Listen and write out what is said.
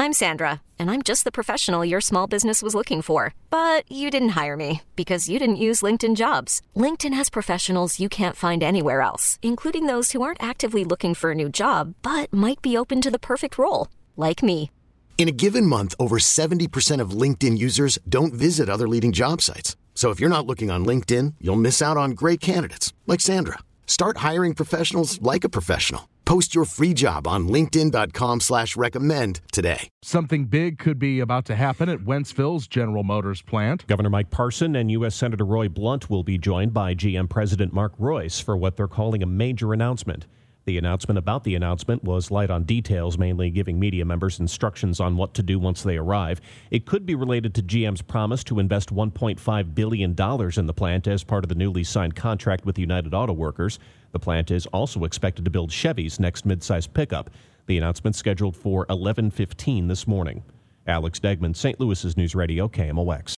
I'm Sandra, and I'm just the professional your small business was looking for. But you didn't hire me because you didn't use LinkedIn Jobs. LinkedIn has professionals you can't find anywhere else, including those who aren't actively looking for a new job, but might be open to the perfect role, like me. In a given month, over 70% of LinkedIn users don't visit other leading job sites. So if you're not looking on LinkedIn, you'll miss out on great candidates like Sandra. Start hiring professionals like a professional. Post your free job on linkedin.com/recommend today. Something big could be about to happen at Wentzville's General Motors plant. Governor Mike Parson and U.S. Senator Roy Blunt will be joined by GM President Mark Royce for what they're calling a major announcement. The announcement about the announcement was light on details, mainly giving media members instructions on what to do once they arrive. It could be related to GM's promise to invest $1.5 billion in the plant as part of the newly signed contract with United Auto Workers. The plant is also expected to build Chevy's next midsize pickup. The announcement scheduled for 11:15 this morning. Alex Degman, St. Louis's News Radio, KMOX.